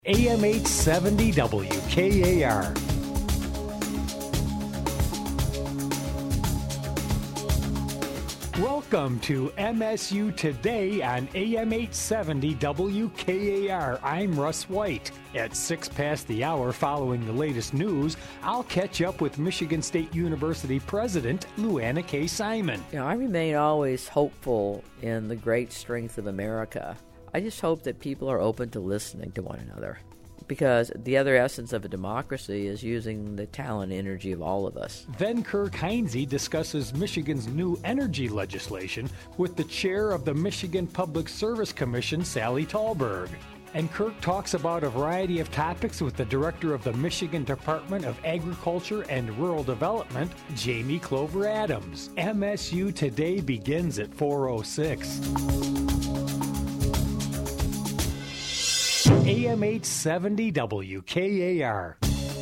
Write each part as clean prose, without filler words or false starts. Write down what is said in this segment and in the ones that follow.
AM 870 WKAR. Welcome to MSU Today on AM 870 WKAR. I'm Russ White. At 6 past the hour following the latest news, I'll catch up with Michigan State University President Luana K. Simon. I remain always hopeful in the great strength of America. I just hope that people are open to listening to one another, because the other essence of a democracy is using the talent and energy of all of us. Then Kirk Heinze discusses Michigan's new energy legislation with the chair of the Michigan Public Service Commission, Sally Tallberg. And Kirk talks about a variety of topics with the director of the Michigan Department of Agriculture and Rural Development, Jamie Clover Adams. MSU Today begins at 4:06. AM 870 WKAR.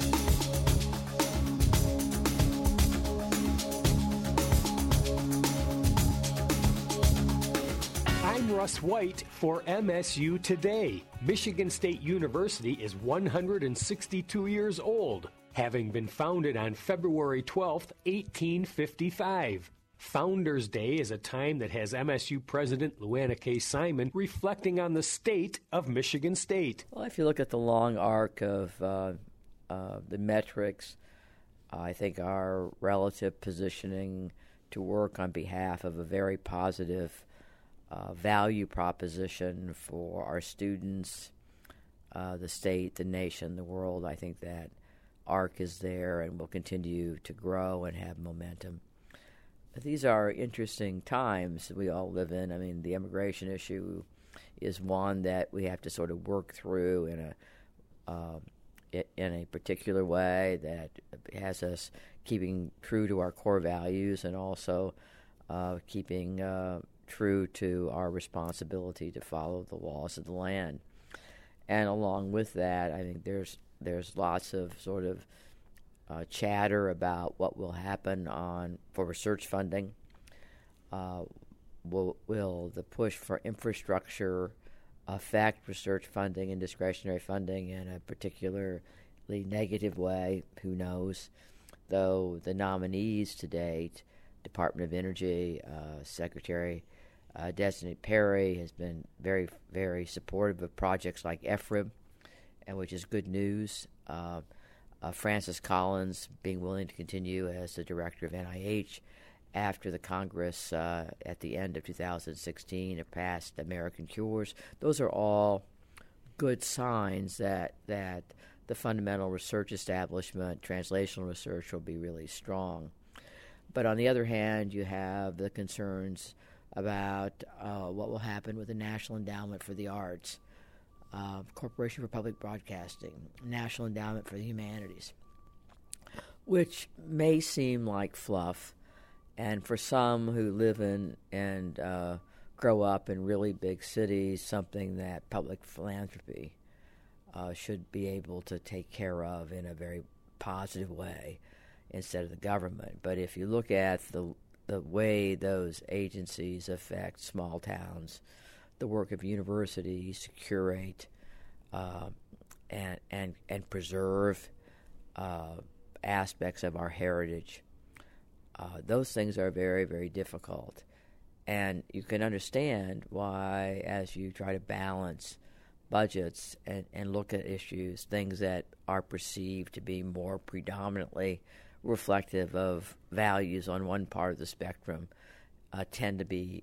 I'm Russ White for MSU Today. Michigan State University is 162 years old, having been founded on February 12, 1855. Founders Day is a time that has MSU President Luana K. Simon reflecting on the state of Michigan State. Well, if you look at the long arc of the metrics, I think our relative positioning to work on behalf of a very positive value proposition for our students, the state, the nation, the world, I think that arc is there and will continue to grow and have momentum. These are interesting times we all live in. I mean, the immigration issue is one that we have to sort of work through in a particular way that has us keeping true to our core values and also keeping true to our responsibility to follow the laws of the land. And along with that, I think there's lots of sort of chatter about what will happen for research funding. Will the push for infrastructure affect research funding and discretionary funding in a particularly negative way? Who knows? Though the nominees to date, Department of Energy, Secretary Designate Perry has been very, very supportive of projects like EFRIB, and which is good news. Francis Collins being willing to continue as the director of NIH after the Congress at the end of 2016 have passed American Cures. Those are all good signs that the fundamental research establishment, translational research, will be really strong. But on the other hand, you have the concerns about what will happen with the National Endowment for the Arts, Corporation for Public Broadcasting, National Endowment for the Humanities, which may seem like fluff, and for some who live in and grow up in really big cities, something that public philanthropy should be able to take care of in a very positive way instead of the government. But if you look at the way those agencies affect small towns, the work of universities to curate and preserve aspects of our heritage. Those things are very, very difficult. And you can understand why, as you try to balance budgets and look at issues, things that are perceived to be more predominantly reflective of values on one part of the spectrum tend to be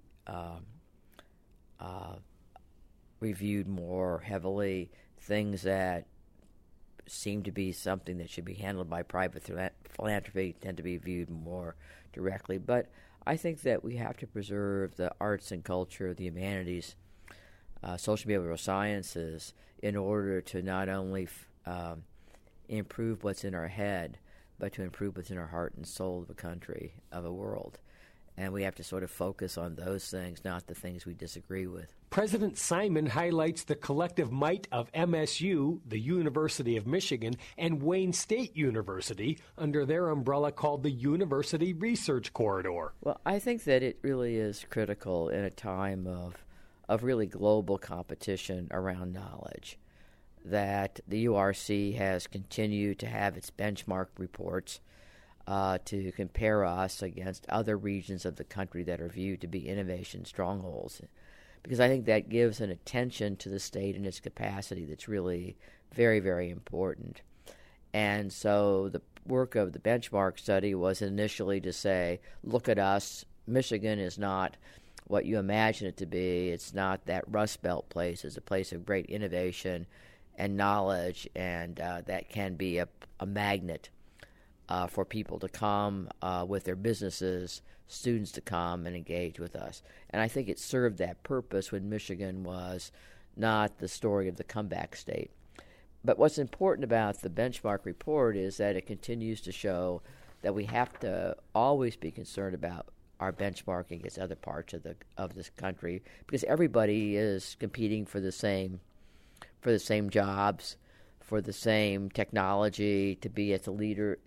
reviewed more heavily. Things that seem to be something that should be handled by private philanthropy tend to be viewed more directly. But I think that we have to preserve the arts and culture, the humanities, social behavioral sciences, in order to not only improve what's in our head, but to improve what's in our heart and soul of a country, of a world. And we have to sort of focus on those things, not the things we disagree with. President Simon highlights the collective might of MSU, the University of Michigan, and Wayne State University under their umbrella called the University Research Corridor. Well, I think that it really is critical in a time of really global competition around knowledge, that the URC has continued to have its benchmark reports to compare us against other regions of the country that are viewed to be innovation strongholds, because I think that gives an attention to the state and its capacity that's really very, very important. And so the work of the benchmark study was initially to say, look at us. Michigan is not what you imagine it to be. It's not that Rust Belt place. It's a place of great innovation and knowledge, and that can be a magnet for people to come with their businesses, students to come and engage with us. And I think it served that purpose when Michigan was not the story of the comeback state. But what's important about the benchmark report is that it continues to show that we have to always be concerned about our benchmarking against other parts of this country, because everybody is competing for the same jobs, for the same technology, to be at leader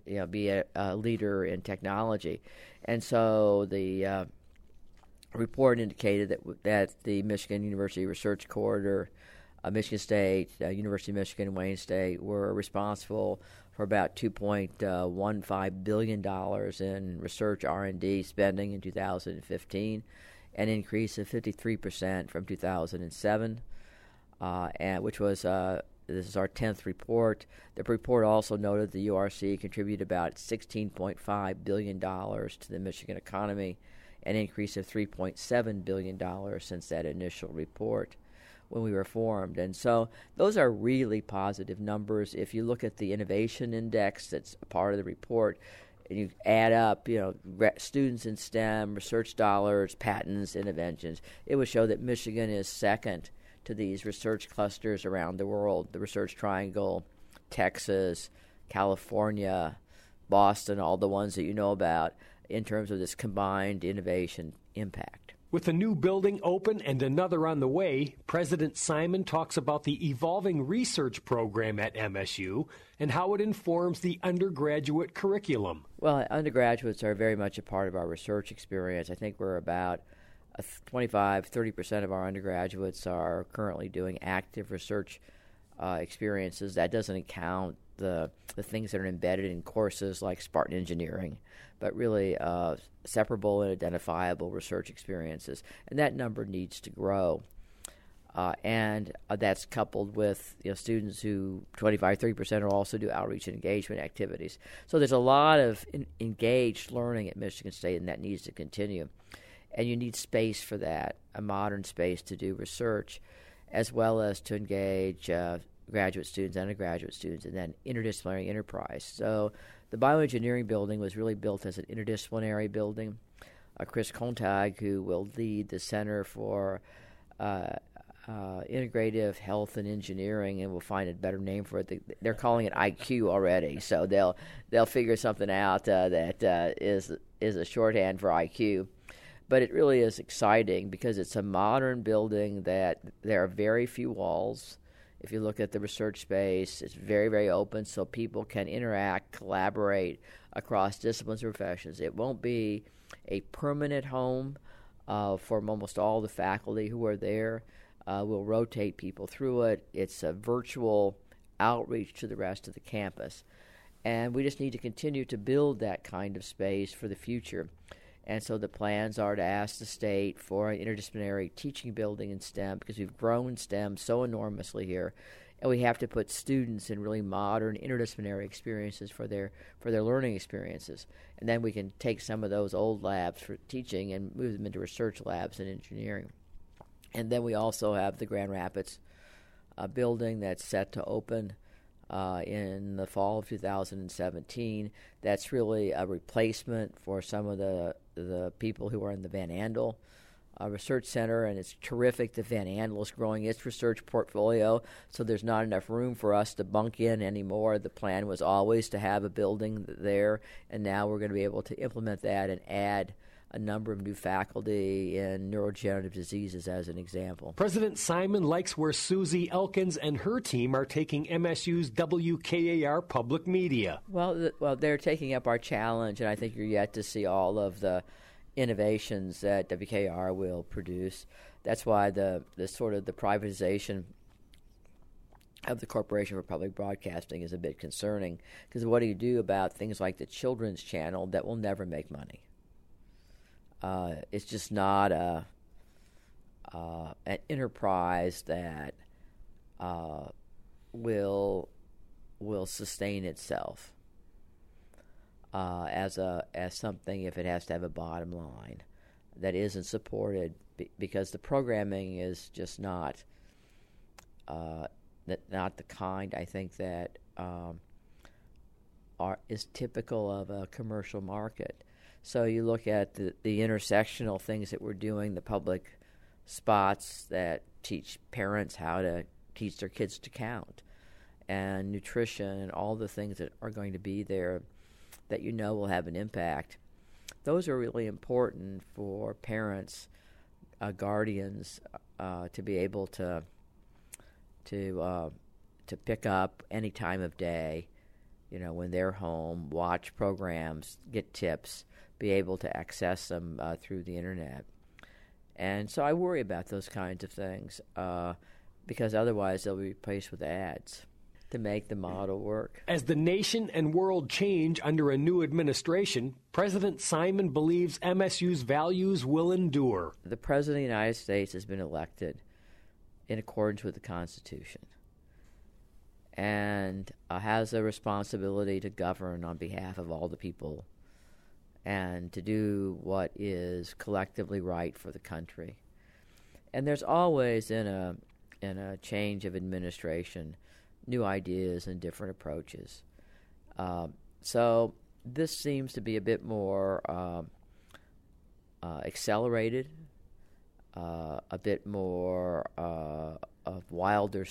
in technology. And so the report indicated that the Michigan University Research Corridor, Michigan State, University of Michigan, Wayne State were responsible for about $2.15 billion in research R&D spending in 2015, an increase of 53% from 2007, and which was this is our 10th report. The report also noted the URC contributed about $16.5 billion to the Michigan economy, an increase of $3.7 billion since that initial report when we were formed. And so those are really positive numbers. If you look at the innovation index that's a part of the report, and you add up, students in STEM, research dollars, patents, inventions, it would show that Michigan is second to these research clusters around the world, the Research Triangle, Texas, California, Boston, all the ones that you know about, in terms of this combined innovation impact. With a new building open and another on the way, President Simon talks about the evolving research program at MSU and how it informs the undergraduate curriculum. Well, undergraduates are very much a part of our research experience. I think we're about 25-30% of our undergraduates are currently doing active research experiences. That doesn't count the things that are embedded in courses like Spartan Engineering, but really separable and identifiable research experiences. And that number needs to grow. And that's coupled with students who 25-30% will also do outreach and engagement activities. So there's a lot of engaged learning at Michigan State, and that needs to continue. And you need space for that, a modern space to do research, as well as to engage graduate students, undergraduate students, and then interdisciplinary enterprise. So the bioengineering building was really built as an interdisciplinary building. Chris Kontag, who will lead the Center for Integrative Health and Engineering, and we'll find a better name for it. They're calling it IQ already, so they'll figure something out that is a shorthand for IQ. But it really is exciting because it's a modern building that there are very few walls. If you look at the research space, it's very, very open, so people can interact, collaborate across disciplines and professions. It won't be a permanent home for almost all the faculty who are there. We'll rotate people through it. It's a virtual outreach to the rest of the campus. And we just need to continue to build that kind of space for the future. And so the plans are to ask the state for an interdisciplinary teaching building in STEM, because we've grown STEM so enormously here, and we have to put students in really modern interdisciplinary experiences for their learning experiences. And then we can take some of those old labs for teaching and move them into research labs in engineering. And then we also have the Grand Rapids building that's set to open in the fall of 2017. That's really a replacement for some of the people who are in the Van Andel Research Center, and it's terrific that Van Andel is growing its research portfolio, so there's not enough room for us to bunk in anymore. The plan was always to have a building there, and now we're going to be able to implement that and add a number of new faculty in neurodegenerative diseases, as an example. President Simon likes where Susie Elkins and her team are taking MSU's WKAR public media. Well, they're taking up our challenge, and I think you're yet to see all of the innovations that WKAR will produce. That's why the sort of the privatization of the Corporation for Public Broadcasting is a bit concerning, because what do you do about things like the Children's Channel that will never make money? It's just not an enterprise that will sustain itself as something, if it has to have a bottom line that isn't supported, because the programming is just not the kind, I think, that is typical of a commercial market. So you look at the intersectional things that we're doing, the public spots that teach parents how to teach their kids to count, and nutrition, and all the things that are going to be there that will have an impact. Those are really important for parents, guardians, to be able to pick up any time of day, when they're home, watch programs, get tips, be able to access them through the internet. And so I worry about those kinds of things because otherwise they'll be replaced with ads to make the model work. As the nation and world change under a new administration, President Simon believes MSU's values will endure. The President of the United States has been elected in accordance with the Constitution and has a responsibility to govern on behalf of all the people and to do what is collectively right for the country. And there's always, in a change of administration, new ideas and different approaches. So this seems to be a bit more accelerated, a bit more of wilder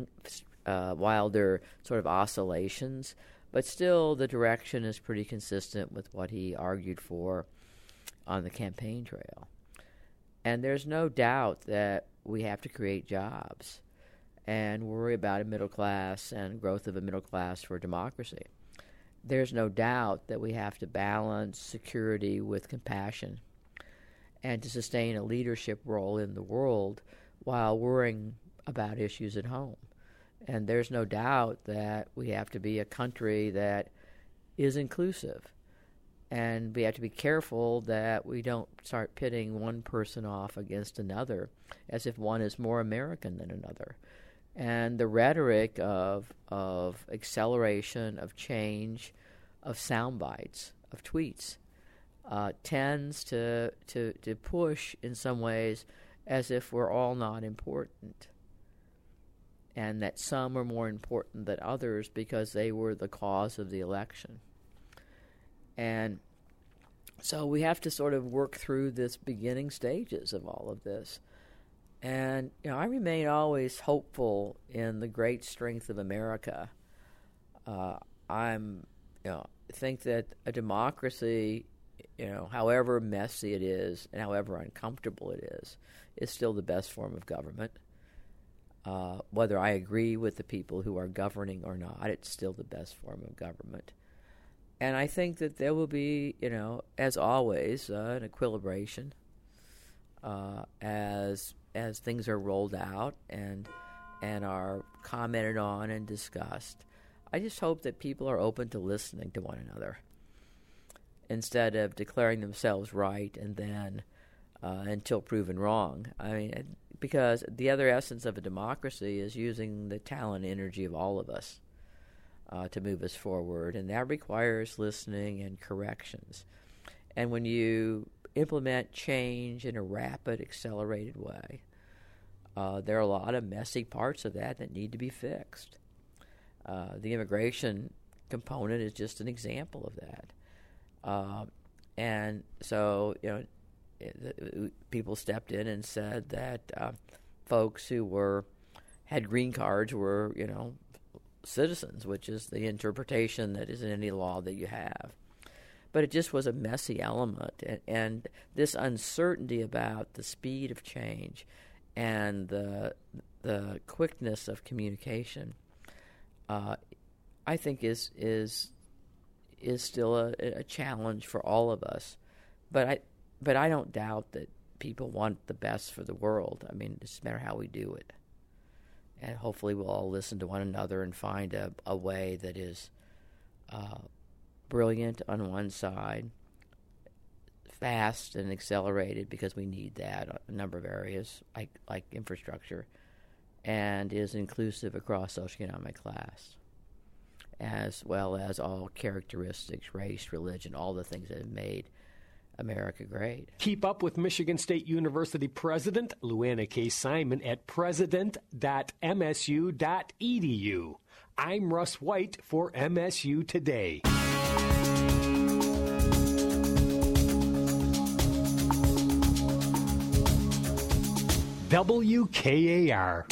sort of oscillations, but still the direction is pretty consistent with what he argued for on the campaign trail. And there's no doubt that we have to create jobs and worry about a middle class and growth of a middle class for democracy. There's no doubt that we have to balance security with compassion and to sustain a leadership role in the world while worrying about issues at home. And there's no doubt that we have to be a country that is inclusive. And we have to be careful that we don't start pitting one person off against another as if one is more American than another. And the rhetoric of acceleration, of change, of sound bites, of tweets, tends to push in some ways as if we're all not important, and that some are more important than others because they were the cause of the election. And so we have to sort of work through this beginning stages of all of this. And I remain always hopeful in the great strength of America. Think that a democracy, however messy it is and however uncomfortable it is still the best form of government. Whether I agree with the people who are governing or not, it's still the best form of government. And I think that there will be, as always, an equilibration as things are rolled out and are commented on and discussed. I just hope that people are open to listening to one another instead of declaring themselves right and then until proven wrong. I mean, because the other essence of a democracy is using the talent and energy of all of us to move us forward, and that requires listening and corrections. And when you implement change in a rapid, accelerated way, there are a lot of messy parts of that need to be fixed. The immigration component is just an example of that. And so, people stepped in and said that folks who had green cards were, citizens, which is the interpretation that is in any law that you have. But it just was a messy element, and this uncertainty about the speed of change and the quickness of communication, I think is still a challenge for all of us. But I don't doubt that people want the best for the world. I mean, it's just a matter how we do it. And hopefully we'll all listen to one another and find a way that is brilliant on one side, fast and accelerated because we need that in a number of areas, like infrastructure, and is inclusive across socioeconomic class, as well as all characteristics, race, religion, all the things that have made America great. Keep up with Michigan State University President Luana K. Simon at president.msu.edu. I'm Russ White for MSU Today. WKAR.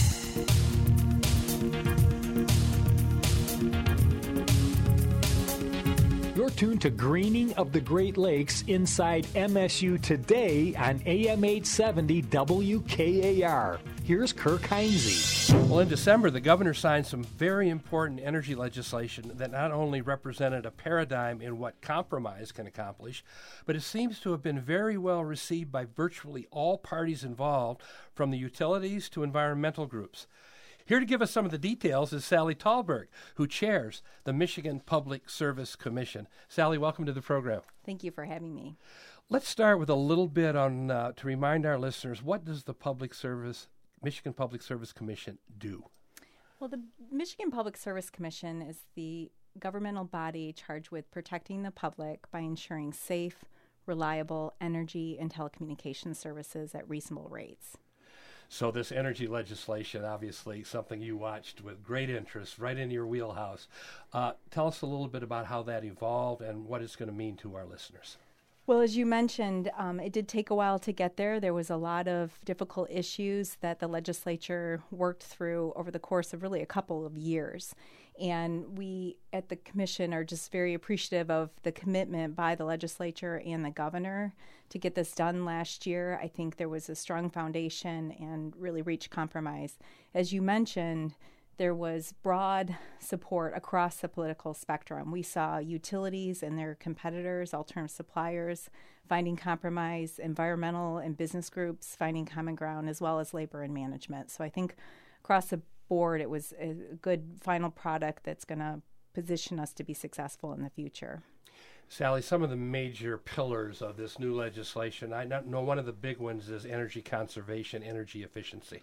You're tuned to Greening of the Great Lakes inside MSU Today on AM 870 WKAR. Here's Kirk Heinze. Well, in December, the governor signed some very important energy legislation that not only represented a paradigm in what compromise can accomplish, but it seems to have been very well received by virtually all parties involved, from the utilities to environmental groups. Here to give us some of the details is Sally Talberg, who chairs the Michigan Public Service Commission. Sally, welcome to the program. Thank you for having me. Let's start with a little bit on to remind our listeners, what does the Michigan Public Service Commission do? Well, the Michigan Public Service Commission is the governmental body charged with protecting the public by ensuring safe, reliable energy and telecommunications services at reasonable rates. So this energy legislation, obviously something you watched with great interest, right in your wheelhouse. Tell us a little bit about how that evolved and what it's going to mean to our listeners. Well, as you mentioned, it did take a while to get there. There was a lot of difficult issues that the legislature worked through over the course of really a couple of years. And we at the commission are just very appreciative of the commitment by the legislature and the governor to get this done last year. I think there was a strong foundation and really reached compromise. As you mentioned, there was broad support across the political spectrum. We saw utilities and their competitors, alternative suppliers, finding compromise, environmental and business groups finding common ground, as well as labor and management. So I think across the board, it was a good final product that's going to position us to be successful in the future. Sally, some of the major pillars of this new legislation, I know one of the big ones is energy conservation, energy efficiency.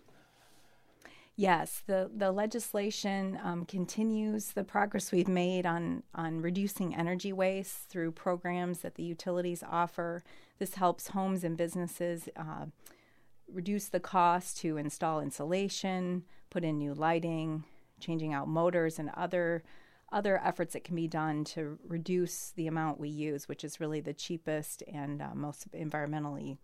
Yes, the legislation continues the progress we've made on reducing energy waste through programs that the utilities offer. This helps homes and businesses reduce the cost to install insulation, put in new lighting, changing out motors, and other efforts that can be done to reduce the amount we use, which is really the cheapest and most environmentally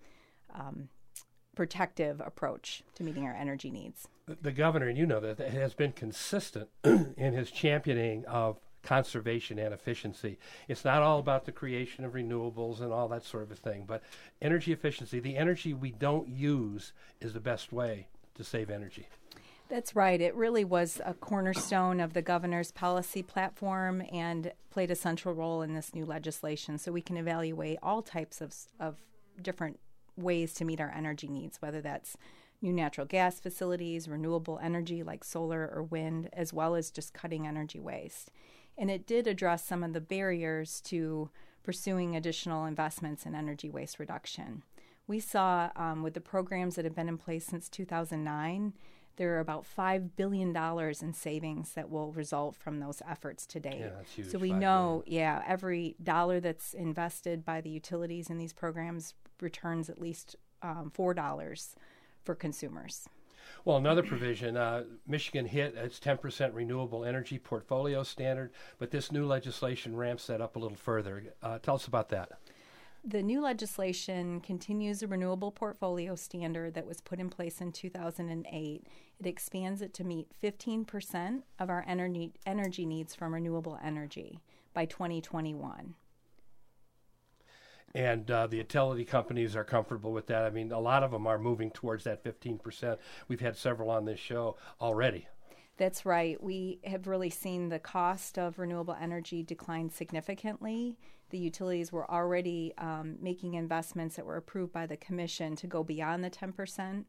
protective approach to meeting our energy needs. The governor, and you know that, has been consistent in his championing of conservation and efficiency. It's not all about the creation of renewables and all that sort of a thing, but energy efficiency, the energy we don't use, is the best way to save energy. That's right. It really was a cornerstone of the governor's policy platform and played a central role in this new legislation. So we can evaluate all types of different ways to meet our energy needs, whether that's new natural gas facilities, renewable energy like solar or wind, as well as just cutting energy waste. And it did address some of the barriers to pursuing additional investments in energy waste reduction. We saw with the programs that have been in place since 2009, there are about $5 billion in savings that will result from those efforts to date. Yeah, that's huge. So we know, every dollar that's invested by the utilities in these programs returns at least $4 for consumers. Well, another provision, Michigan hit its 10% renewable energy portfolio standard, but this new legislation ramps that up a little further. Tell us about that. The new legislation continues a renewable portfolio standard that was put in place in 2008. It expands it to meet 15% of our energy needs from renewable energy by 2021. And the utility companies are comfortable with that. I mean, a lot of them are moving towards that 15%. We've had several on this show already. That's right. We have really seen the cost of renewable energy decline significantly. The utilities were already making investments that were approved by the commission to go beyond the 10%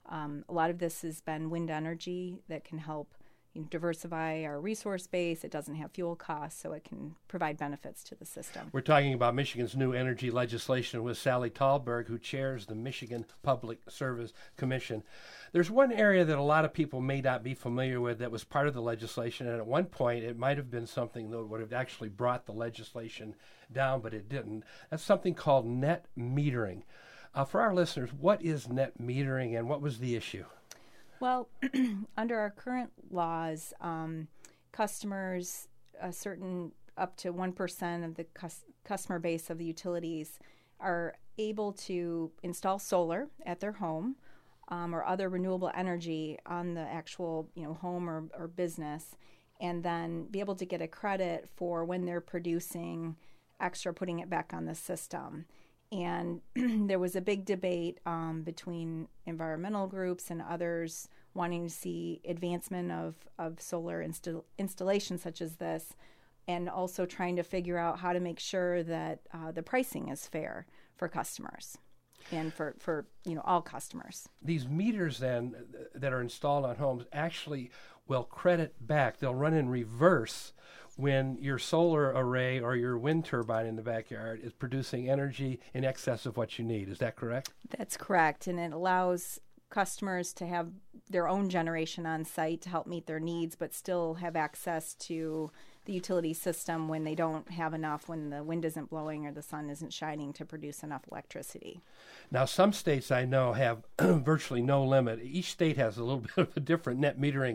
A lot of this has been wind energy that can help diversify our resource base. It doesn't have fuel costs, so it can provide benefits to the system. We're talking about Michigan's new energy legislation with Sally Talberg, who chairs the Michigan Public Service Commission. There's one area that a lot of people may not be familiar with that was part of the legislation, and at one point it might have been something that would have actually brought the legislation down, but it didn't. That's something called net metering. For our listeners, what is net metering and what was the issue? Well, under our current laws, customers, a certain up to 1% of the customer base of the utilities are able to install solar at their home or other renewable energy on the actual home or business, and then be able to get a credit for when they're producing extra, putting it back on the system. And there was a big debate between environmental groups and others wanting to see advancement of solar installations such as this, and also trying to figure out how to make sure that the pricing is fair for customers and for all customers. These meters then that are installed on homes actually will credit back. They'll run in reverse when your solar array or your wind turbine in the backyard is producing energy in excess of what you need. Is that correct? That's correct, and it allows customers to have their own generation on site to help meet their needs, but still have access to the utility system when they don't have enough, when the wind isn't blowing or the sun isn't shining to produce enough electricity. Now, some states I know have virtually no limit. Each state has a little bit of a different net metering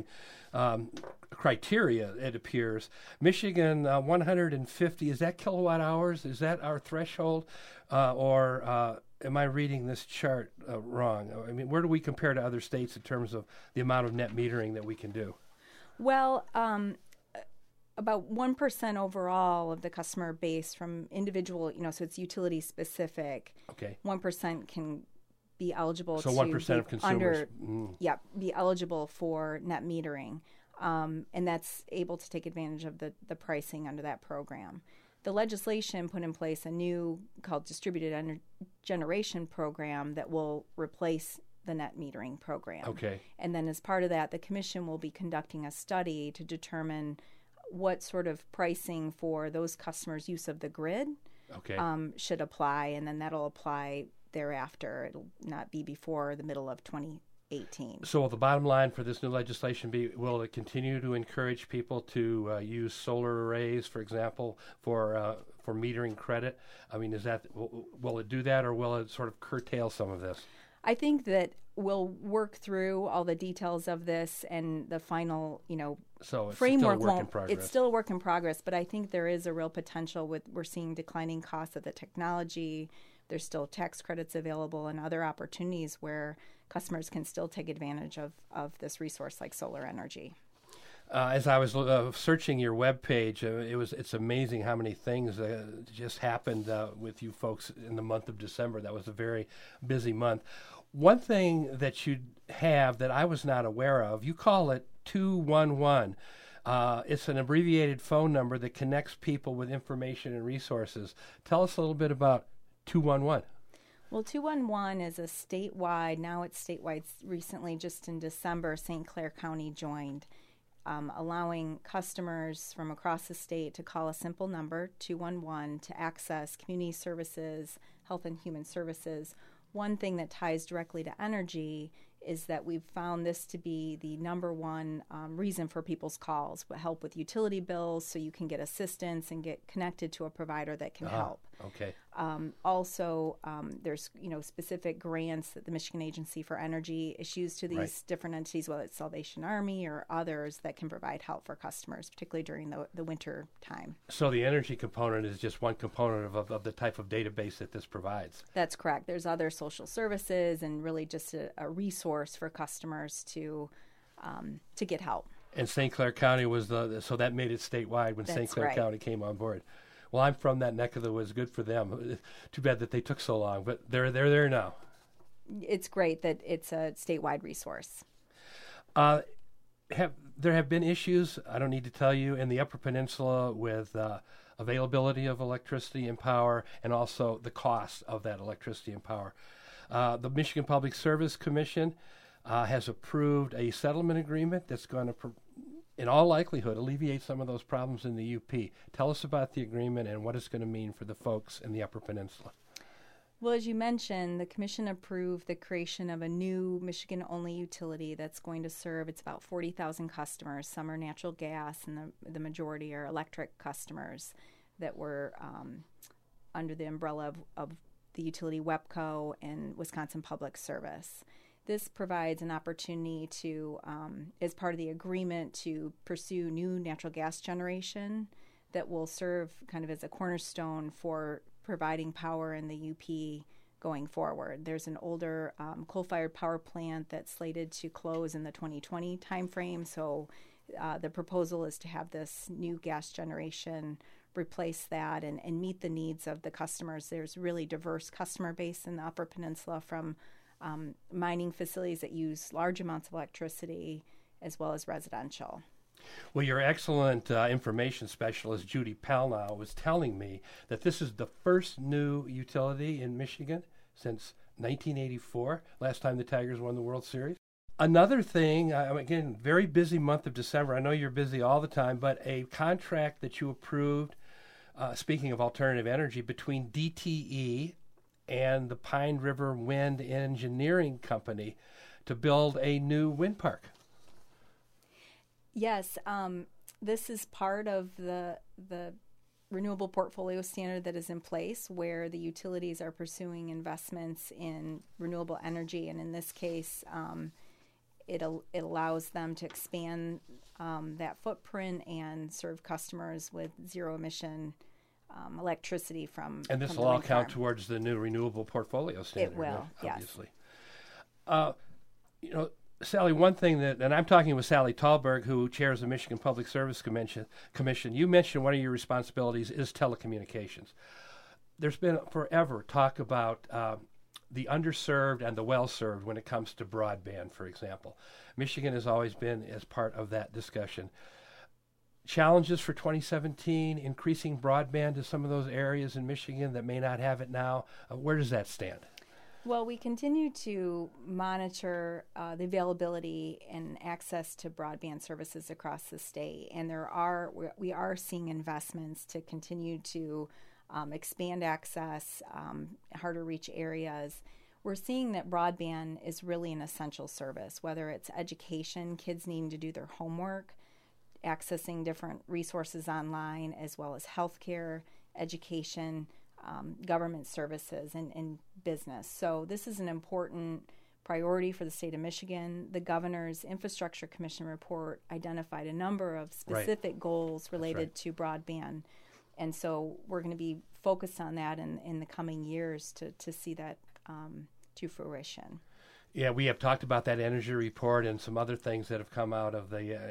criteria, it appears. Michigan, 150, is that kilowatt hours? Is that our threshold? Or am I reading this chart wrong? I mean, where do we compare to other states in terms of the amount of net metering that we can do? Well, about 1% overall of the customer base from individual, so it's utility specific. Okay. 1% can be eligible so 1% of consumers. Be eligible for net metering. And that's able to take advantage of the pricing under that program. The legislation put in place a new called Distributed Generation Program that will replace the net metering program. Okay. And then as part of that, the Commission will be conducting a study to determine what sort of pricing for those customers' use of the grid should apply, and then that'll apply thereafter. It'll not be before the middle of 2018. So will the bottom line for this new legislation be, will it continue to encourage people to use solar arrays, for example, for metering credit? I mean, will it do that, or will it sort of curtail some of this? I think that we'll work through all the details of this, and the final, so it's framework still a work in progress. It's still a work in progress, but I think there is a real potential we're seeing declining costs of the technology. There's still tax credits available and other opportunities where customers can still take advantage of this resource like solar energy. As I was searching your webpage, it's amazing how many things just happened with you folks in the month of December. That was a very busy month. One thing that you have that I was not aware of, you call it 211. It's an abbreviated phone number that connects people with information and resources. Tell us a little bit about 211. Well, 211 is a statewide, now it's statewide. Recently, just in December, St. Clair County joined, allowing customers from across the state to call a simple number, 211, to access community services, health and human services. One thing that ties directly to energy is that we've found this to be the number one reason for people's calls, help with utility bills, so you can get assistance and get connected to a provider that can help. Okay. Also, there's specific grants that the Michigan Agency for Energy issues to these different entities, whether it's Salvation Army or others, that can provide help for customers, particularly during the winter time. So the energy component is just one component of the type of database that this provides. That's correct. There's other social services and really just a resource for customers to get help. And St. Clair County was so that made it statewide when St. Clair County came on board. Well, I'm from that neck of the woods. Good for them. Too bad that they took so long, but they're there now. It's great that it's a statewide resource. There have been issues, I don't need to tell you, in the Upper Peninsula with availability of electricity and power, and also the cost of that electricity and power. The Michigan Public Service Commission has approved a settlement agreement that's going to, in all likelihood, alleviate some of those problems in the UP. Tell us about the agreement and what it's going to mean for the folks in the Upper Peninsula. Well, as you mentioned, the Commission approved the creation of a new Michigan-only utility that's going to serve, it's about 40,000 customers. Some are natural gas, and the majority are electric customers that were under the umbrella of the utility WEPCO and Wisconsin Public Service. This provides an opportunity to, as part of the agreement, to pursue new natural gas generation that will serve kind of as a cornerstone for providing power in the UP going forward. There's an older coal-fired power plant that's slated to close in the 2020 timeframe, so the proposal is to have this new gas generation replace that and meet the needs of the customers. There's really diverse customer base in the Upper Peninsula, from mining facilities that use large amounts of electricity as well as residential. Well, your excellent information specialist, Judy Palnow, was telling me that this is the first new utility in Michigan since 1984, last time the Tigers won the World Series. Another thing, again, very busy month of December. I know you're busy all the time, but a contract that you approved, speaking of alternative energy, between DTE and the Pine River Wind Engineering Company to build a new wind park. Yes, this is part of the renewable portfolio standard that is in place, where the utilities are pursuing investments in renewable energy, and in this case, it allows them to expand that footprint and serve customers with zero emission electricity from. And this will all count towards the new renewable portfolio standard. It will, obviously. Yes. Sally, one thing and I'm talking with Sally Talberg, who chairs the Michigan Public Service Commission. You mentioned one of your responsibilities is telecommunications. There's been forever talk about the underserved and the well-served when it comes to broadband, for example. Michigan has always been as part of that discussion. Challenges for 2017, increasing broadband to some of those areas in Michigan that may not have it now. Where does that stand? Well, we continue to monitor the availability and access to broadband services across the state, and we are seeing investments to continue to expand access, harder reach areas. We're seeing that broadband is really an essential service, whether it's education, kids needing to do their homework, accessing different resources online, as well as healthcare, education, government services, and business. So this is an important priority for the state of Michigan. The Governor's Infrastructure Commission report identified a number of specific goals related to broadband. And so we're going to be focused on that in the coming years to see that to fruition. Yeah, we have talked about that energy report and some other things that have come out of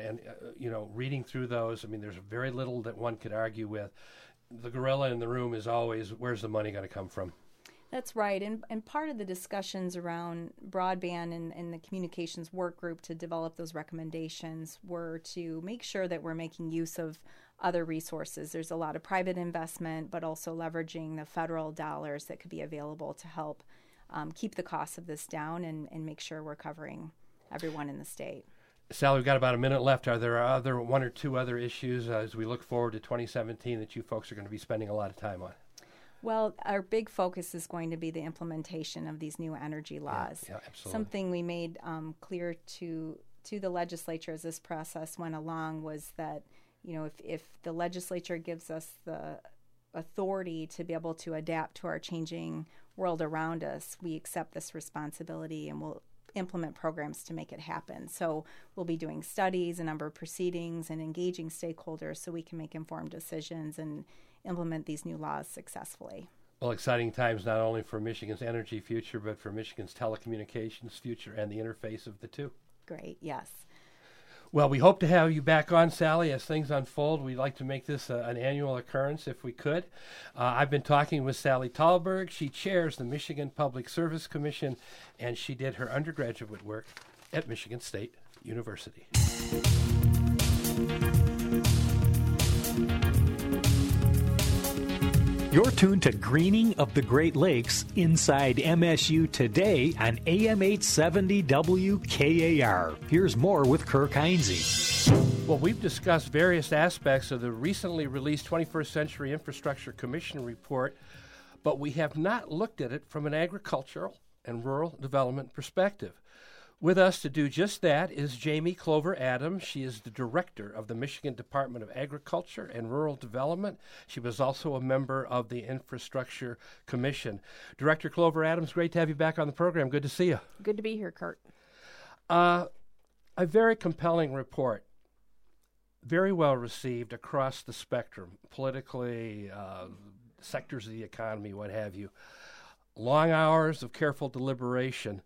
reading through those. I mean, there's very little that one could argue with. The gorilla in the room is always, where's the money going to come from? That's right. And part of the discussions around broadband and the communications work group to develop those recommendations were to make sure that we're making use of other resources. There's a lot of private investment, but also leveraging the federal dollars that could be available to help keep the cost of this down and make sure we're covering everyone in the state. Sally, we've got about a minute left. Are there one or two other issues as we look forward to 2017 that you folks are going to be spending a lot of time on? Well, our big focus is going to be the implementation of these new energy laws. Yeah, absolutely. Something we made clear to the legislature as this process went along was that, if the legislature gives us the authority to be able to adapt to our changing world around us, we accept this responsibility and we'll implement programs to make it happen. So we'll be doing studies, a number of proceedings, and engaging stakeholders so we can make informed decisions and implement these new laws successfully. Well, exciting times not only for Michigan's energy future, but for Michigan's telecommunications future and the interface of the two. Great, yes. Well, we hope to have you back on, Sally, as things unfold. We'd like to make this an annual occurrence if we could. I've been talking with Sally Talberg. She chairs the Michigan Public Service Commission, and she did her undergraduate work at Michigan State University. You're tuned to Greening of the Great Lakes inside MSU today on AM 870 WKAR. Here's more with Kirk Heinze. Well, we've discussed various aspects of the recently released 21st Century Infrastructure Commission report, but we have not looked at it from an agricultural and rural development perspective. With us to do just that is Jamie Clover Adams. She is the director of the Michigan Department of Agriculture and Rural Development. She was also a member of the Infrastructure Commission. Director Clover Adams, great to have you back on the program. Good to see you. Good to be here, Kurt. A very compelling report, very well received across the spectrum, politically, sectors of the economy, what have you. Long hours of careful deliberation.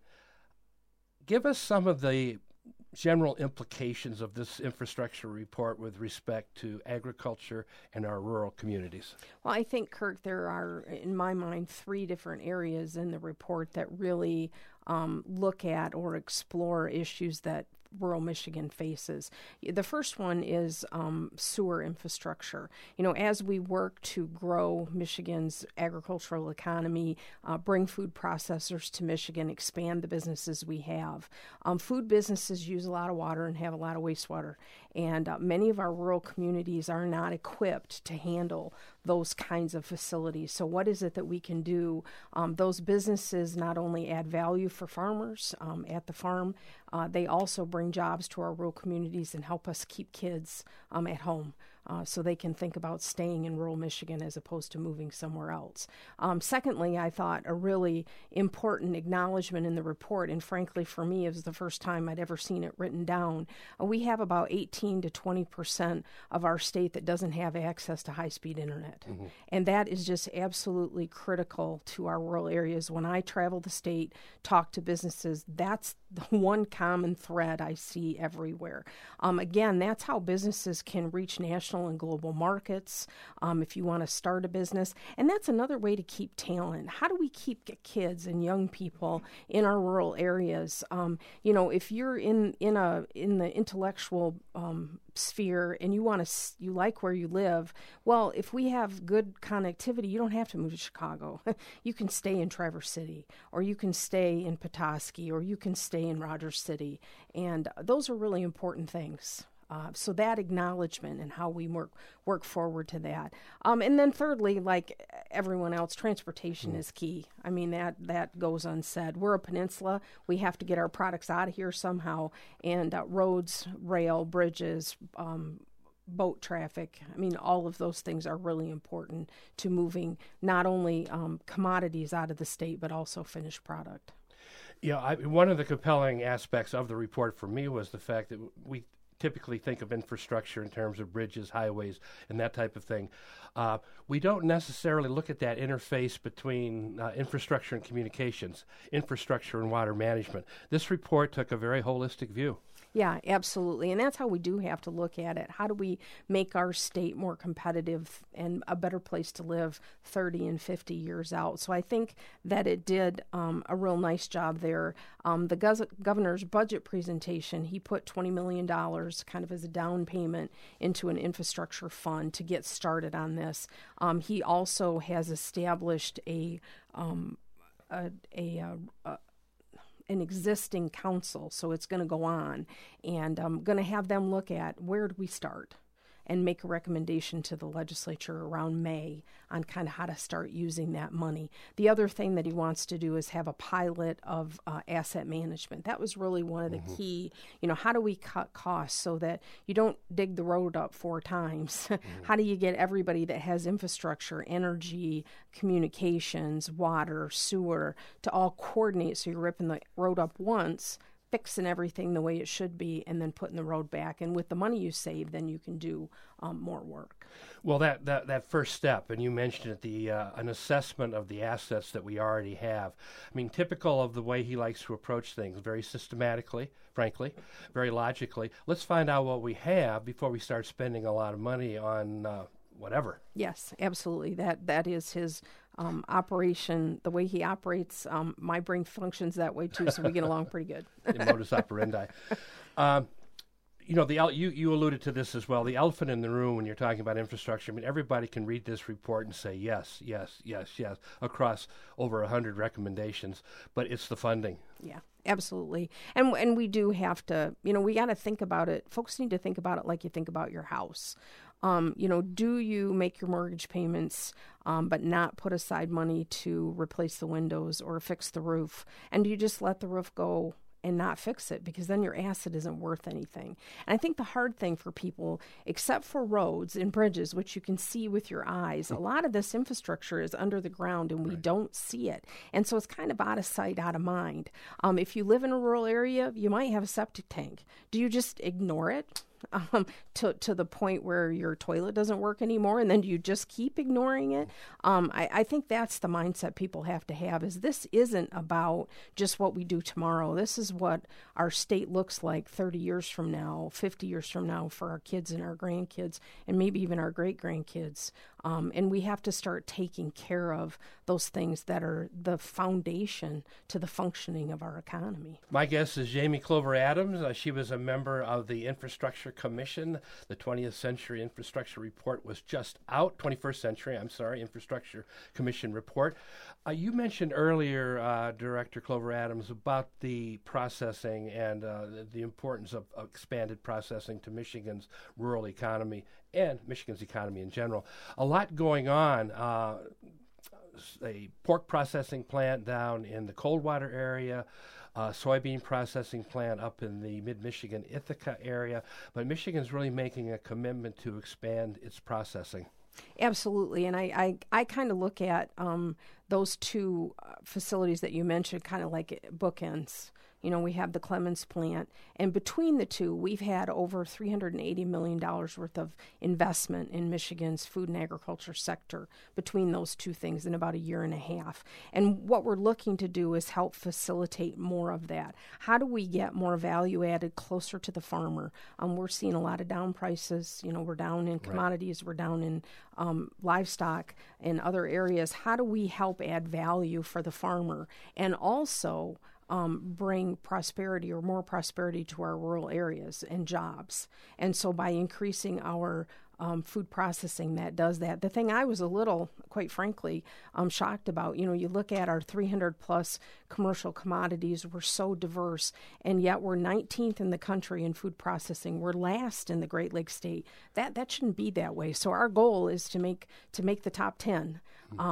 Give us some of the general implications of this infrastructure report with respect to agriculture and our rural communities. Well, I think, Kirk, there are, in my mind, 3 different areas in the report that really look at or explore issues that rural Michigan faces. The first one is sewer infrastructure. You know, as we work to grow Michigan's agricultural economy, bring food processors to Michigan, expand the businesses we have. Food businesses use a lot of water and have a lot of wastewater, and many of our rural communities are not equipped to handle those kinds of facilities. So what is it that we can do? Those businesses not only add value for farmers at the farm, they also bring jobs to our rural communities and help us keep kids at home. So they can think about staying in rural Michigan as opposed to moving somewhere else. Secondly, I thought a really important acknowledgement in the report, and frankly for me it was the first time I'd ever seen it written down, we have about 18 to 20% of our state that doesn't have access to high-speed internet. Mm-hmm. And that is just absolutely critical to our rural areas. When I travel the state, talk to businesses, that's the one common thread I see everywhere. Again, that's how businesses can reach national and global markets if you want to start a business. And that's another way to keep talent. How do we keep kids and young people in our rural areas? You know, if you're in the intellectual sphere and you like where you live, well, if we have good connectivity, you don't have to move to Chicago. You can stay in Traverse City, or you can stay in Petoskey, or you can stay in Rogers City. And those are really important things. So that acknowledgement and how we work forward to that. And then thirdly, like everyone else, transportation is key. I mean, that goes unsaid. We're a peninsula. We have to get our products out of here somehow. And roads, rail, bridges, boat traffic, I mean, all of those things are really important to moving not only commodities out of the state, but also finished product. Yeah, one of the compelling aspects of the report for me was the fact that we typically think of infrastructure in terms of bridges, highways, and that type of thing. We don't necessarily look at that interface between infrastructure and communications, infrastructure and water management. This report took a very holistic view. Yeah, absolutely. And that's how we do have to look at it. How do we make our state more competitive and a better place to live 30 and 50 years out? So I think that it did a real nice job there. The governor's budget presentation, he put $20 million kind of as a down payment into an infrastructure fund to get started on this. He also has established an existing council, so it's going to go on, and I'm going to have them look at where do we start and make a recommendation to the legislature around May on kind of how to start using that money. The other thing that he wants to do is have a pilot of asset management. That was really one of the key, how do we cut costs so that you don't dig the road up 4 times? How do you get everybody that has infrastructure, energy, communications, water, sewer, to all coordinate so you're ripping the road up once, fixing everything the way it should be, and then putting the road back. And with the money you save, then you can do more work. Well, that first step, and you mentioned it, an assessment of the assets that we already have. I mean, typical of the way he likes to approach things, very systematically, frankly, very logically. Let's find out what we have before we start spending a lot of money on whatever. Yes, absolutely. That is his operation, the way he operates. My brain functions that way too, so we get along pretty good. Modus operandi. You know, you alluded to this as well. The elephant in the room when you're talking about infrastructure. I mean, everybody can read this report and say yes, yes, yes, yes across over 100 recommendations, but it's the funding. Yeah, absolutely. And we do have to, we got to think about it. Folks need to think about it like you think about your house. Do you make your mortgage payments but not put aside money to replace the windows or fix the roof? And do you just let the roof go and not fix it, because then your asset isn't worth anything? And I think the hard thing for people, except for roads and bridges, which you can see with your eyes, a lot of this infrastructure is under the ground and we don't see it. And so it's kind of out of sight, out of mind. If you live in a rural area, you might have a septic tank. Do you just ignore it? To the point where your toilet doesn't work anymore, and then you just keep ignoring it? I think that's the mindset people have to have, is this isn't about just what we do tomorrow. This is what our state looks like 30 years from now, 50 years from now, for our kids and our grandkids, and maybe even our great-grandkids. And we have to start taking care of those things that are the foundation to the functioning of our economy. My guest is Jamie Clover Adams. She was a member of the Infrastructure Commission. The 20th Century Infrastructure Report was just out. 21st Century, Infrastructure Commission Report. You mentioned earlier, Director Clover Adams, about the processing and the importance of expanded processing to Michigan's rural economy and Michigan's economy in general. A lot going on. A pork processing plant down in the Coldwater area, soybean processing plant up in the mid-Michigan Ithaca area, but Michigan's really making a commitment to expand its processing. Absolutely, and I kind of look at those two facilities that you mentioned kind of like bookends. We have the Clemens plant, and between the two, we've had over $380 million worth of investment in Michigan's food and agriculture sector between those two things in about a year and a half. And what we're looking to do is help facilitate more of that. How do we get more value added closer to the farmer? We're seeing a lot of down prices. We're down in commodities, we're down in livestock and other areas. How do we help add value for the farmer and also bring prosperity or more prosperity to our rural areas and jobs? And so by increasing our food processing, that does that. The thing I was a little, quite frankly, shocked about, you look at our 300 plus commercial commodities, we're so diverse, and yet we're 19th in the country in food processing. We're last in the Great Lakes state. That shouldn't be that way. So our goal is to make the top 10.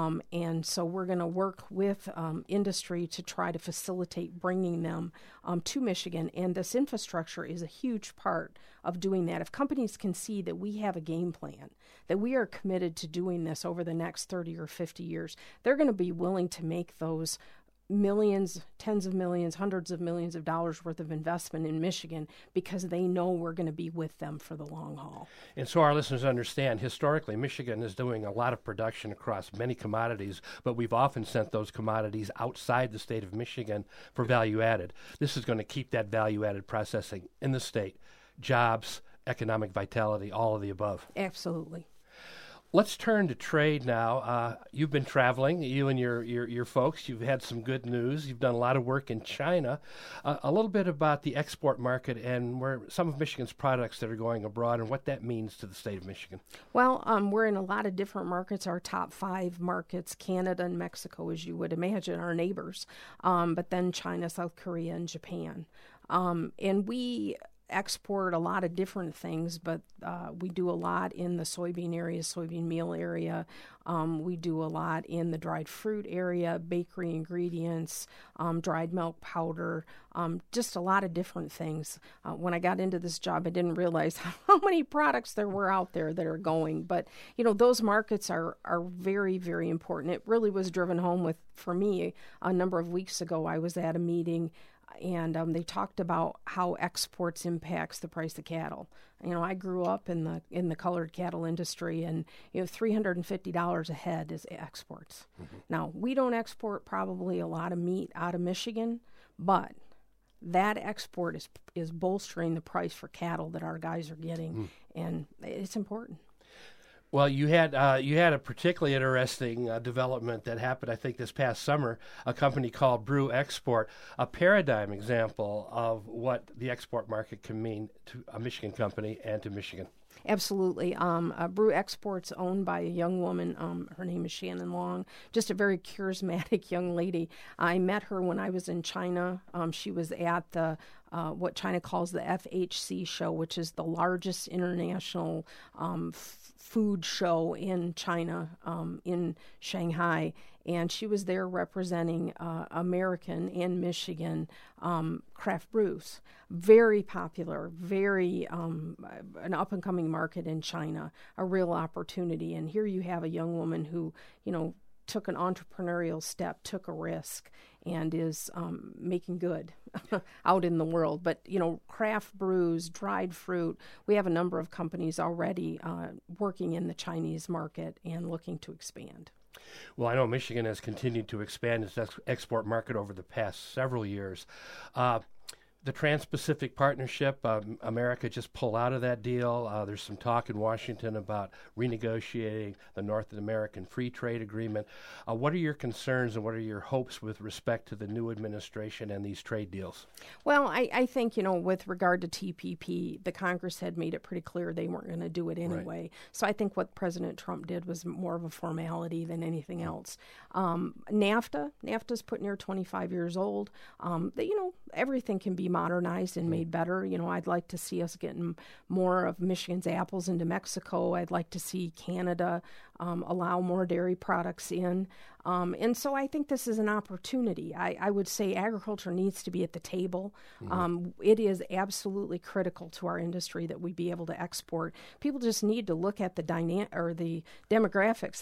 And so we're going to work with industry to try to facilitate bringing them to Michigan. And this infrastructure is a huge part of doing that. If companies can see that we have a game plan, that we are committed to doing this over the next 30 or 50 years, they're going to be willing to make those millions, tens of millions, hundreds of millions of dollars worth of investment in Michigan because they know we're going to be with them for the long haul. And so our listeners understand, historically, Michigan is doing a lot of production across many commodities, but we've often sent those commodities outside the state of Michigan for value added. This is going to keep that value added processing in the state. Jobs, economic vitality, all of the above. Absolutely. Let's turn to trade now. You've been traveling, you and your folks. You've had some good news. You've done a lot of work in China. A little bit about the export market and where some of Michigan's products that are going abroad and what that means to the state of Michigan. Well, we're in a lot of different markets. Our top 5 markets, Canada and Mexico, as you would imagine, are neighbors, but then China, South Korea, and Japan. And we export a lot of different things, but we do a lot in the soybean area, soybean meal area. We do a lot in the dried fruit area, bakery ingredients, dried milk powder, just a lot of different things. When I got into this job, I didn't realize how many products there were out there that are going. But, those markets are very, very important. It really was driven home with, for me, a number of weeks ago, I was at a meeting and they talked about how exports impacts the price of cattle. I grew up in the colored cattle industry, and $350 a head is exports. Mm-hmm. Now, we don't export probably a lot of meat out of Michigan, but that export is bolstering the price for cattle that our guys are getting, and it's important. Well, you had a particularly interesting development that happened, I think, this past summer. A company called Brew Export, a paradigm example of what the export market can mean to a Michigan company and to Michigan. Absolutely. Brew Export's owned by a young woman. Her name is Shannon Long, just a very charismatic young lady. I met her when I was in China. She was at the what China calls the FHC show, which is the largest international food show in China, in Shanghai. And she was there representing American and Michigan craft brews. Very popular, very an up-and-coming market in China, a real opportunity. And here you have a young woman who, took an entrepreneurial step, took a risk, and is making good out in the world. But, craft brews, dried fruit, we have a number of companies already working in the Chinese market and looking to expand. Well, I know Michigan has continued to expand its export market over the past several years. The Trans-Pacific Partnership, America just pulled out of that deal. There's some talk in Washington about renegotiating the North American Free Trade Agreement. What are your concerns and what are your hopes with respect to the new administration and these trade deals? Well, I think, with regard to TPP, the Congress had made it pretty clear they weren't going to do it anyway. Right. So I think what President Trump did was more of a formality than anything else. NAFTA's put near 25 years old. Everything can be modernized and made better. I'd like to see us getting more of Michigan's apples into Mexico. I'd like to see Canada allow more dairy products in. And so I think this is an opportunity. I would say agriculture needs to be at the table. It is absolutely critical to our industry that we be able to export. People just need to look at the demographics.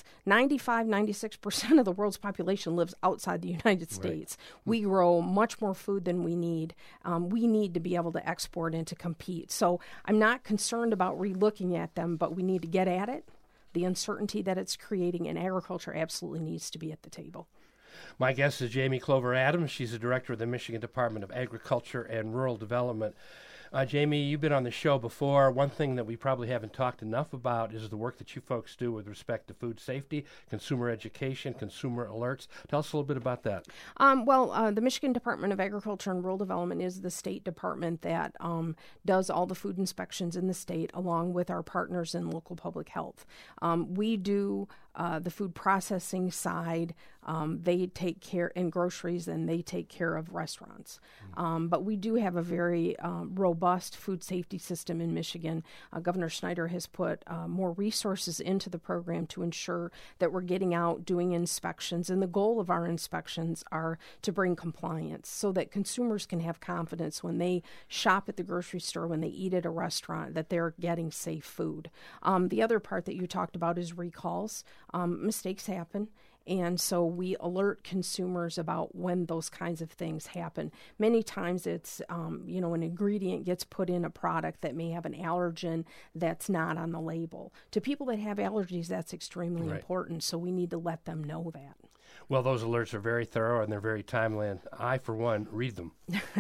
96% of the world's population lives outside the United States. Right. We grow much more food than we need. We need to be able to export and to compete. So I'm not concerned about relooking at them, but we need to get at it. The uncertainty that it's creating in agriculture absolutely needs to be at the table. My guest is Jamie Clover Adams. She's the director of the Michigan Department of Agriculture and Rural Development. Jamie, you've been on the show before. One thing that we probably haven't talked enough about is the work that you folks do with respect to food safety, consumer education, consumer alerts. Tell us a little bit about that. The Michigan Department of Agriculture and Rural Development is the state department that does all the food inspections in the state, along with our partners in local public health. We do the food processing side. They take care in groceries, and they take care of restaurants. But we do have a very robust food safety system in Michigan. Governor Snyder has put more resources into the program to ensure that we're getting out, doing inspections. And the goal of our inspections are to bring compliance so that consumers can have confidence when they shop at the grocery store, when they eat at a restaurant, that they're getting safe food. The other part that you talked about is recalls. Mistakes happen. And so we alert consumers about when those kinds of things happen. Many times it's, an ingredient gets put in a product that may have an allergen that's not on the label. To people that have allergies, that's extremely important, so we need to let them know that. Well, those alerts are very thorough and they're very timely, and I, for one, read them.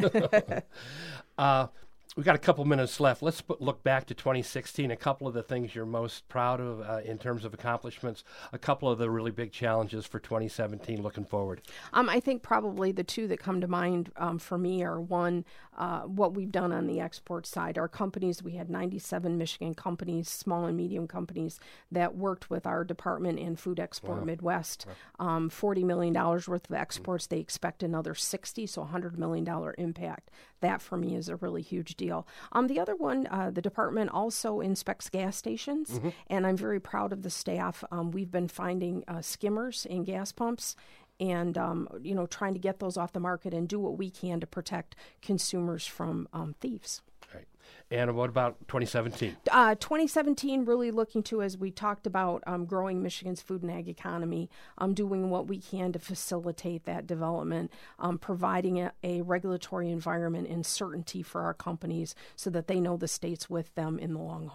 We've got a couple minutes left. Let's look back to 2016, a couple of the things you're most proud of in terms of accomplishments, a couple of the really big challenges for 2017 looking forward. I think probably the two that come to mind for me are, one, what we've done on the export side. Our companies, we had 97 Michigan companies, small and medium companies, that worked with our department in Food Export Midwest. $40 million worth of exports. They expect another 60, so $100 million impact. That, for me, is a really huge deal. The other one, the department also inspects gas stations, and I'm very proud of the staff. We've been finding skimmers in gas pumps and, trying to get those off the market and do what we can to protect consumers from thieves. Right. And what about 2017? 2017, really looking to, as we talked about, growing Michigan's food and ag economy, doing what we can to facilitate that development, providing a regulatory environment and certainty for our companies so that they know the state's with them in the long haul.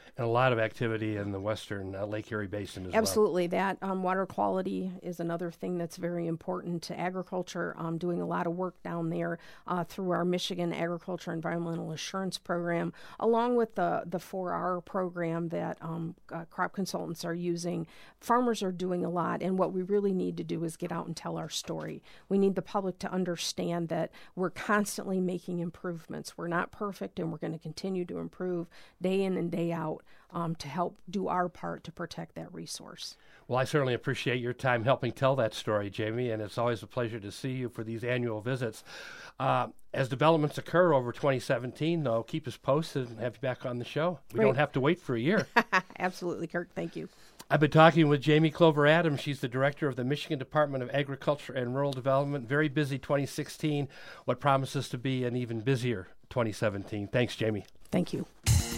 And a lot of activity in the western Lake Erie Basin as well. Absolutely. That water quality is another thing that's very important to agriculture. Doing a lot of work down there through our Michigan Agriculture Environmental Assurance Program, along with the 4R program that crop consultants are using. Farmers are doing a lot, and what we really need to do is get out and tell our story. We need the public to understand that we're constantly making improvements. We're not perfect, and we're going to continue to improve day in and day out to help do our part to protect that resource. Well, I certainly appreciate your time helping tell that story, Jamie, and it's always a pleasure to see you for these annual visits. As developments occur over 2017, though, keep us posted and have you back on the show. We don't have to wait for a year. Absolutely, Kirk. Thank you. I've been talking with Jamie Clover Adams. She's the director of the Michigan Department of Agriculture and Rural Development. Very busy 2016, what promises to be an even busier 2017. Thanks, Jamie. Thank you.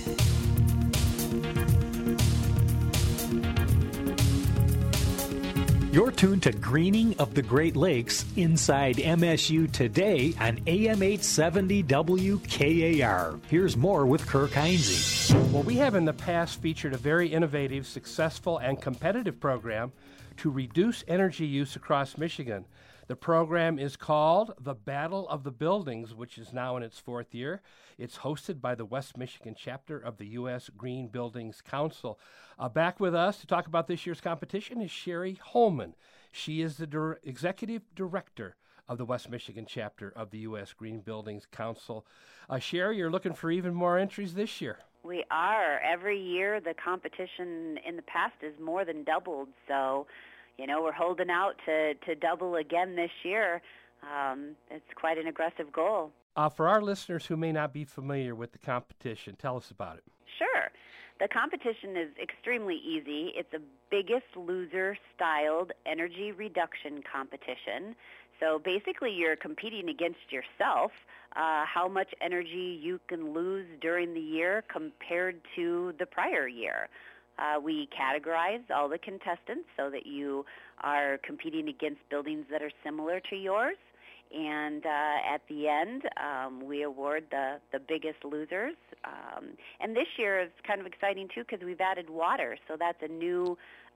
You're tuned to Greening of the Great Lakes inside MSU Today on AM 870 WKAR. Here's more with Kirk Heinze. Well, we have in the past featured a very innovative, successful, and competitive program to reduce energy use across Michigan. The program is called the Battle of the Buildings, which is now in its fourth year. It's hosted by the West Michigan chapter of the U.S. Green Buildings Council. Back with us to talk about this year's competition is Sherry Holman. She is the executive director of the West Michigan chapter of the U.S. Green Buildings Council. Sherry, you're looking for even more entries this year. We are. Every year the competition in the past is more than doubled, so we're holding out to double again this year. It's quite an aggressive goal. For our listeners who may not be familiar with the competition, tell us about it. Sure. The competition is extremely easy. It's a Biggest Loser styled energy reduction competition. So basically you're competing against yourself, how much energy you can lose during the year compared to the prior year. We categorize all the contestants so that you are competing against buildings that are similar to yours. And at the end, we award the biggest losers. And this year is kind of exciting, too, because we've added water. So that's a new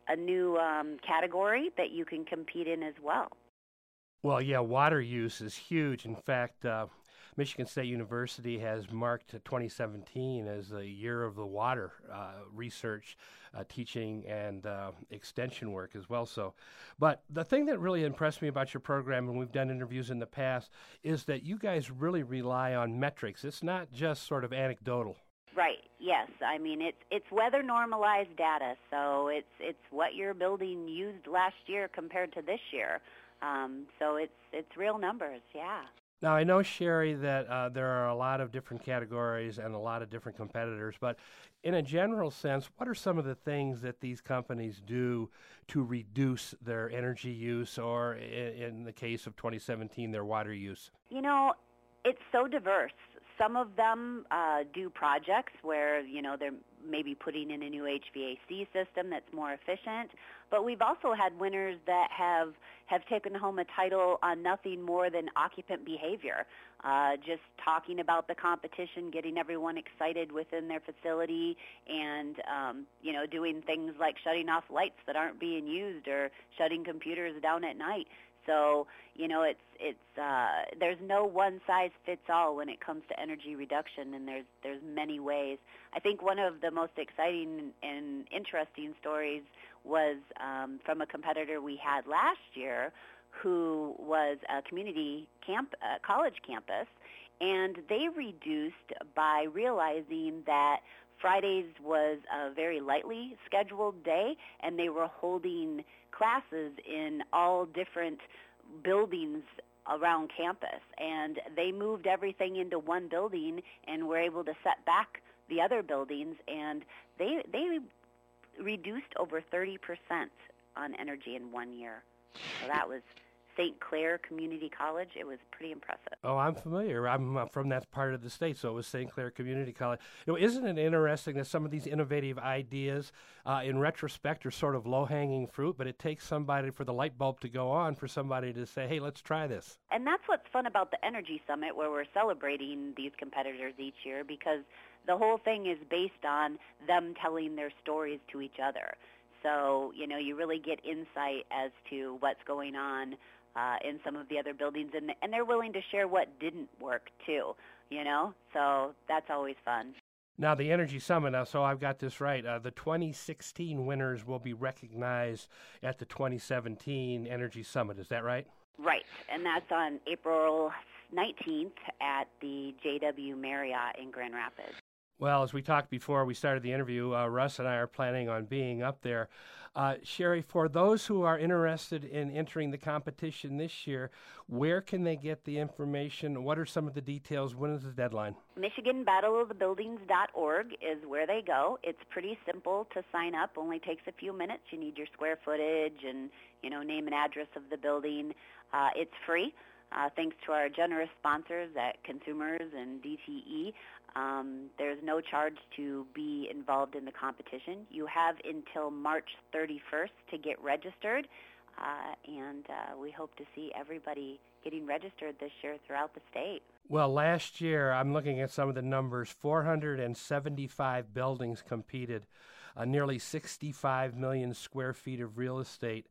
category that you can compete in as well. Well, yeah, water use is huge. In fact, Michigan State University has marked 2017 as the year of the water research, teaching, and extension work as well. But the thing that really impressed me about your program, and we've done interviews in the past, is that you guys really rely on metrics. It's not just sort of anecdotal. Right. Yes. I mean, it's weather normalized data, so it's what your building used last year compared to this year. So it's real numbers. Yeah. Now, I know, Sherry, that there are a lot of different categories and a lot of different competitors, but in a general sense, what are some of the things that these companies do to reduce their energy use or, in the case of 2017, their water use? It's so diverse. Some of them do projects where, they're maybe putting in a new HVAC system that's more efficient. But we've also had winners that have taken home a title on nothing more than occupant behavior, just talking about the competition, getting everyone excited within their facility, and, doing things like shutting off lights that aren't being used or shutting computers down at night. So, there's no one size fits all when it comes to energy reduction, and there's many ways. I think one of the most exciting and interesting stories was from a competitor we had last year who was a community college campus, and they reduced by realizing that Fridays was a very lightly scheduled day, and they were holding classes in all different buildings around campus. And they moved everything into one building and were able to set back the other buildings, and they reduced over 30% on energy in 1 year. So that was St. Clair Community College. It was pretty impressive. Oh, I'm familiar. I'm from that part of the state, so it was St. Clair Community College. Isn't it interesting that some of these innovative ideas, in retrospect, are sort of low-hanging fruit, but it takes somebody for the light bulb to go on for somebody to say, hey, let's try this. And that's what's fun about the Energy Summit, where we're celebrating these competitors each year, because the whole thing is based on them telling their stories to each other. So, you really get insight as to what's going on in some of the other buildings, and they're willing to share what didn't work, too, So that's always fun. Now, the Energy Summit, so I've got this right, the 2016 winners will be recognized at the 2017 Energy Summit. Is that right? Right, and that's on April 19th at the JW Marriott in Grand Rapids. Well, as we talked before we started the interview, Russ and I are planning on being up there. Sherry, for those who are interested in entering the competition this year, where can they get the information? What are some of the details? When is the deadline? MichiganBattleOftheBuildings.org is where they go. It's pretty simple to sign up. Only takes a few minutes. You need your square footage and, name and address of the building. It's free. Thanks to our generous sponsors at Consumers and DTE. There's no charge to be involved in the competition. You have until March 31st to get registered, and we hope to see everybody getting registered this year throughout the state. Well, last year, I'm looking at some of the numbers, 475 buildings competed, nearly 65 million square feet of real estate,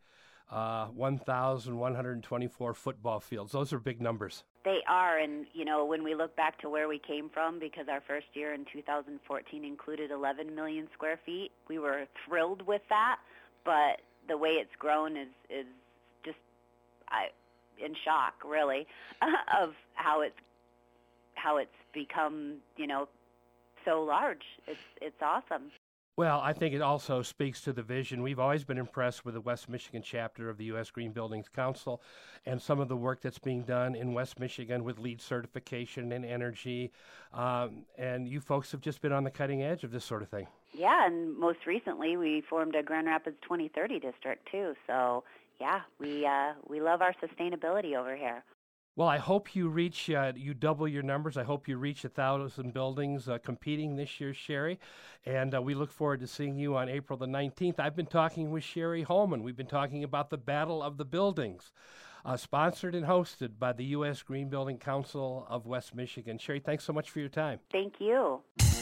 1,124 football fields. Those are big numbers. They are, and, when we look back to where we came from, because our first year in 2014 included 11 million square feet, we were thrilled with that, but the way it's grown is just in shock, really, of how it's become, so large. It's awesome. Well, I think it also speaks to the vision. We've always been impressed with the West Michigan chapter of the U.S. Green Buildings Council and some of the work that's being done in West Michigan with LEED certification and energy. And you folks have just been on the cutting edge of this sort of thing. Yeah, and most recently we formed a Grand Rapids 2030 district, too. So, yeah, we love our sustainability over here. Well, I hope you reach, you double your numbers. I hope you reach 1,000 buildings competing this year, Sherry. And we look forward to seeing you on April the 19th. I've been talking with Sherry Holman. We've been talking about the Battle of the Buildings, sponsored and hosted by the U.S. Green Building Council of West Michigan. Sherry, thanks so much for your time. Thank you.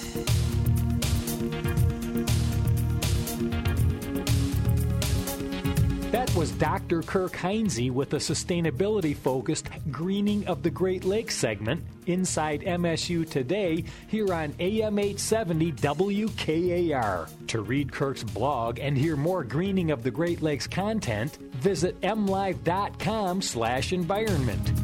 That was Dr. Kirk Heinze with a sustainability-focused Greening of the Great Lakes segment inside MSU Today here on AM 870 WKAR. To read Kirk's blog and hear more Greening of the Great Lakes content, visit mlive.com/environment.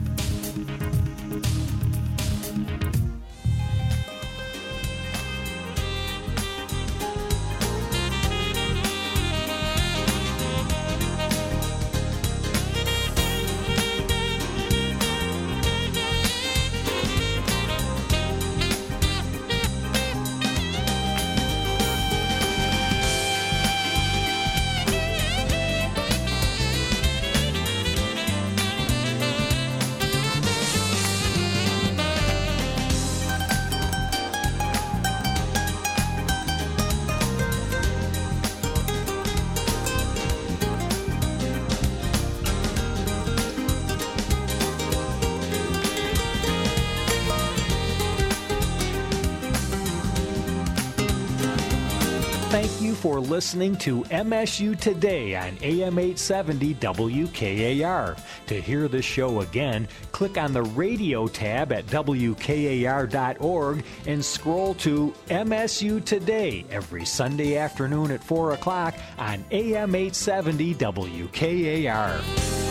Thank you for listening to MSU Today on AM 870 WKAR. To hear the show again, click on the radio tab at WKAR.org and scroll to MSU Today every Sunday afternoon at 4 o'clock on AM 870 WKAR.